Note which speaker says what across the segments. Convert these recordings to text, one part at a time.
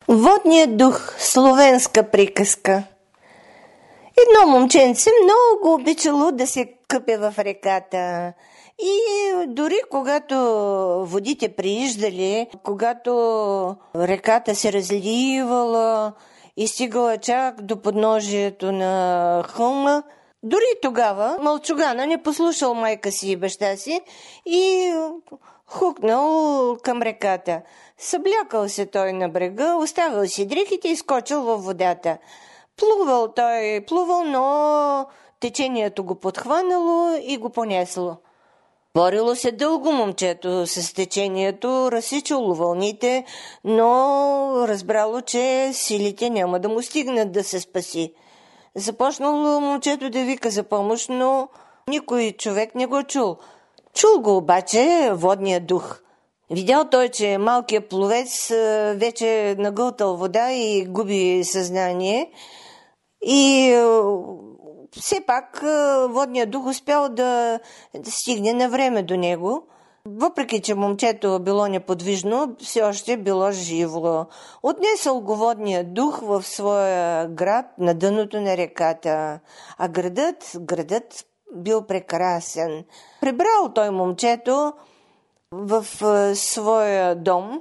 Speaker 1: Водният дух – словенска приказка. Едно момченце много обичало да се къпе в реката. И дори когато водите прииждали, когато реката се разливала и стигала чак до подножието на хълма, дори тогава мълчугана не послушал майка си и баща си и хукнал към реката. Съблякал се той на брега, оставил си дрехите и скочил във водата. Плувал, но течението го подхванало и го понесло. Борило се дълго момчето с течението, разсичало вълните, но разбрало, че силите няма да му стигнат да се спаси. Започнало момчето да вика за помощ, но никой човек не го чул. Чул го обаче водния дух. Видял той, че малкият пловец вече нагълтал вода и губи съзнание. И все пак водният дух успял да стигне на време до него. Въпреки че момчето било неподвижно, все още било живо. Отнесъл го водният дух в своя град на дъното на реката. А градът бил прекрасен. Прибрал той момчето в своя дом,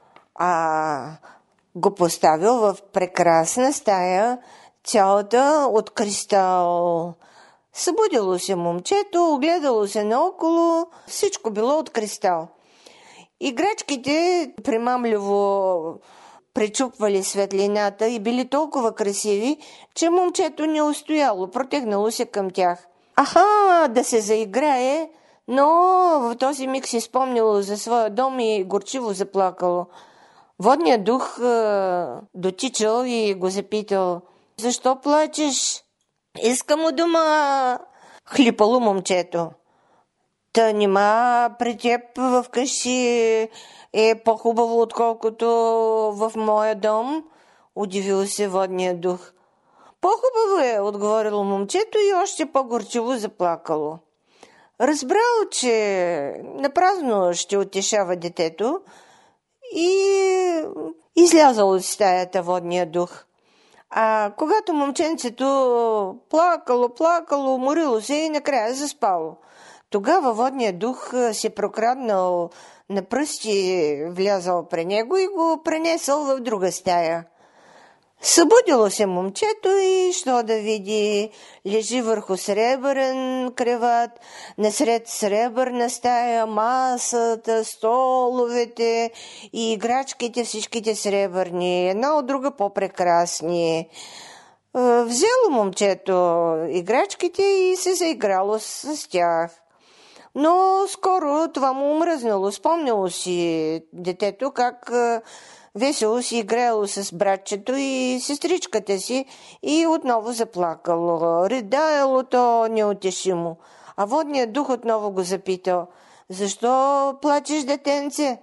Speaker 1: го поставил в прекрасна стая, цялата от кристал. Събудило се момчето, огледало се наоколо, всичко било от кристал. Играчките примамливо пречупвали светлината и били толкова красиви, че момчето не устояло, протегнало се към тях. Да се заиграе, но в този миг си спомнило за своя дом и горчиво заплакало. Водният дух дотичал и го запитал: „Защо плачеш?“ „Искам у дома“, хлипало момчето. „Та нима при теб вкъщи е по-хубаво, отколкото в моя дом?“ удивил се водният дух. „По-хубаво е“, отговорило момчето и още по-горчиво заплакало. Разбрал, че напразно ще утешава детето и излязъл от стаята водния дух. Когато момченцето плакало, уморило се и накрая заспало. Тогава водният дух се прокраднал на пръсти, влязал при него и го пренесъл в друга стая. Събудило се момчето и що да види, лежи върху сребърен креват, насред сребърна стая, масата, столовете и играчките, всичките сребърни, една от друга по-прекрасни. Взело момчето играчките и се заиграло с тях. Но скоро това му омръзнало, спомняло си детето как весело си играело с братчето и сестричката си и отново заплакало. Ридаело то неутешимо. А водният дух отново го запитал: „Защо плачеш, детенце?“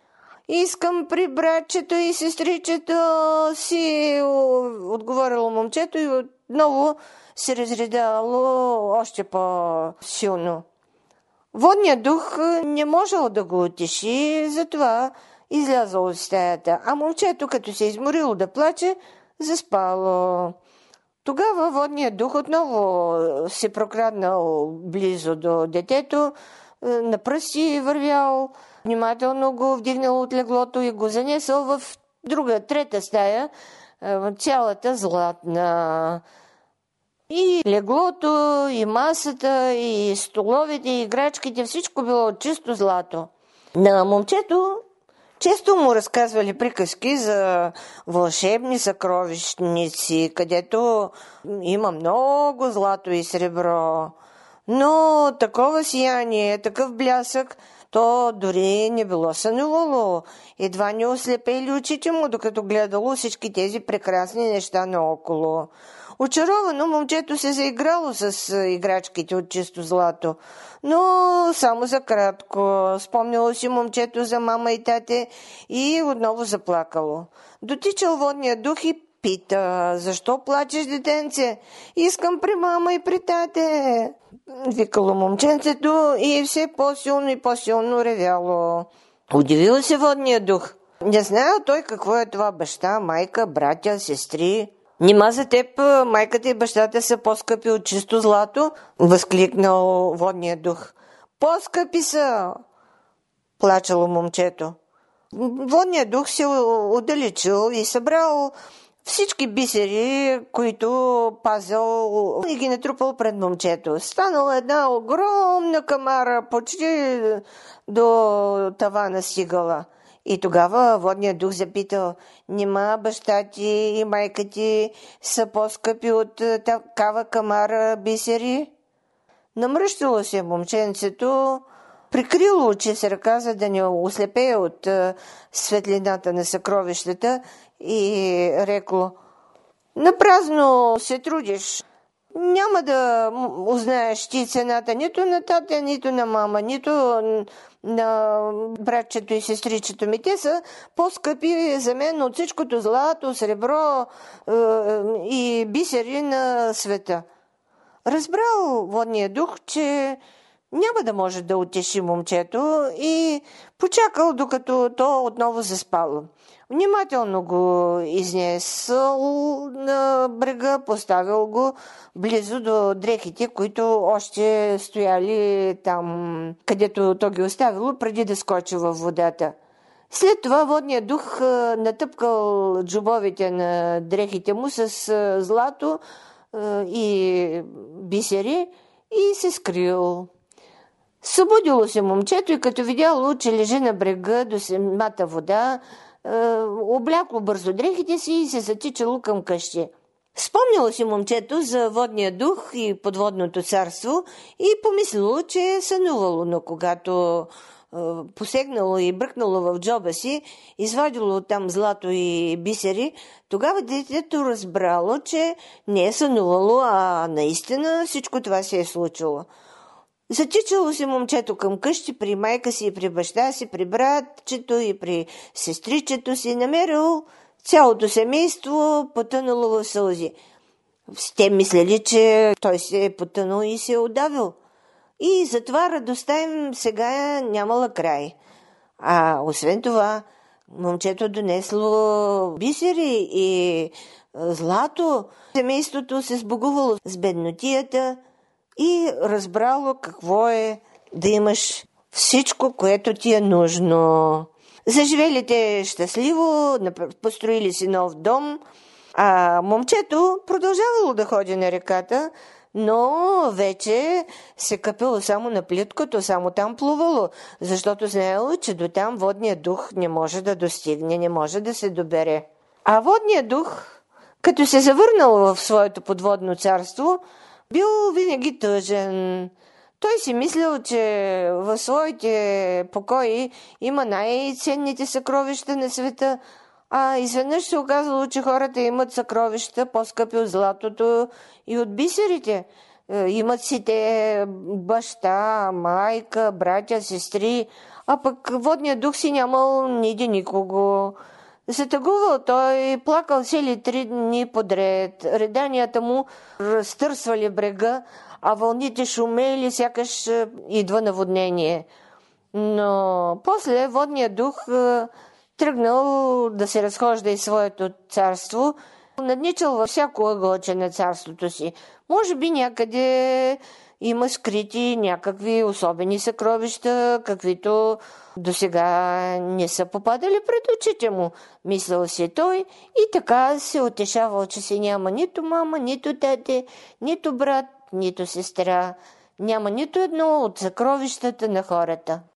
Speaker 1: „Искам при братчето и сестричето си“, отговорило момчето и отново се разридало още по-силно. Водният дух не можел да го утеши, затова излязъл от стаята, а момчето, като се изморило да плаче, заспало. Тогава водният дух отново се прокраднал близо до детето, на пръсти вървял, внимателно го вдигнал от леглото и го занесъл в трета стая, цялата златна. И леглото, и масата, и столовете, и играчките, всичко било от чисто злато. На момчето често му разказвали приказки за вълшебни съкровищници, където има много злато и сребро. Но такова сияние, такъв блясък, то дори не било сънувало. Едва не ослепели очите му, докато гледало всички тези прекрасни неща наоколо. Очаровано момчето се заиграло с играчките от чисто злато, но само за кратко. Спомняло си момчето за мама и тате и отново заплакало. Дотичал водния дух и пита: „Защо плачеш, детенце?“ „Искам при мама и при тате“, викало момченцето и все по-силно и по-силно ревяло. Удивил се водния дух. Не знаел той какво е това баща, майка, братя, сестри. Нима за теб майката и бащата са по-скъпи от чисто злато? Възкликнал водния дух. По-скъпи са! Плачало момчето. Водният дух се отдалечил и събрал всички бисери, които пазил и ги натрупал пред момчето. Станала една огромна камара, почти до тавана стигала. И тогава водният дух запитал: нима баща ти и майка ти са по-скъпи от такава камара бисери? Намръщало се момченцето, прикрило очи с ръка, за да не ослепее от светлината на съкровищата, и рекло: напразно се трудиш. Няма да узнаеш ти цената нито на тата, нито на мама, нито на братчето и сестричето ми. Те са по-скъпи за мен от всичкото злато, сребро и бисери на света. Разбрал водния дух, че няма да може да утеши момчето, и почакал докато то отново заспало. Внимателно го изнесъл на брега, поставил го близо до дрехите, които още стояли там, където то ги оставило, преди да скочи във водата. След това водният дух натъпкал джобовете на дрехите му с злато и бисери и се скрил. Събудило се момчето и като видяло, че лежи на брега до самата вода, облякло бързо дрехите си и се затичало към къщи. Спомнило си момчето за водния дух и подводното царство и помислило, че е сънувало, но когато посегнало и бръкнало в джоба си, извадило там злато и бисери, тогава детето разбрало, че не е сънувало, а наистина всичко това се е случило. Затичало се момчето към къщи при майка си и при баща си, при братчето и при сестричето си. Намерил цялото семейство потънало в сълзи. Те мислели, че той се е потънал и се е удавил. И затова радостта им сега нямала край. А освен това, момчето донесло бисери и злато. Семейството се сбогувало с беднотията и разбрало какво е да имаш всичко, което ти е нужно. Заживели те щастливо, построили си нов дом, а момчето продължавало да ходи на реката, но вече се къпило само на плиткото, само там плувало, защото знаело, че до там водният дух не може да достигне, не може да се добере. А водният дух, като се завърнал в своето подводно царство, бил винаги тъжен. Той си мислил, че в своите покои има най-ценните съкровища на света, а изведнъж се оказало, че хората имат съкровища по-скъпи от златото и от бисерите. Имат си те баща, майка, братя, сестри, а пък водният дух си нямал ниди никого. Затъгувал той, плакал цели 3 дни подред. Реданията му разтърсвали брега, а вълните шумели, сякаш идва наводнение. Но после водният дух тръгнал да се разхожда из своето царство, надничал във всяко ъгълче на царството си. Може би някъде има скрити някакви особени съкровища, каквито досега не са попадали пред очите му, мислял си той, и така се утешавал, че си няма нито мама, нито тете, нито брат, нито сестра. Няма нито едно от съкровищата на хората.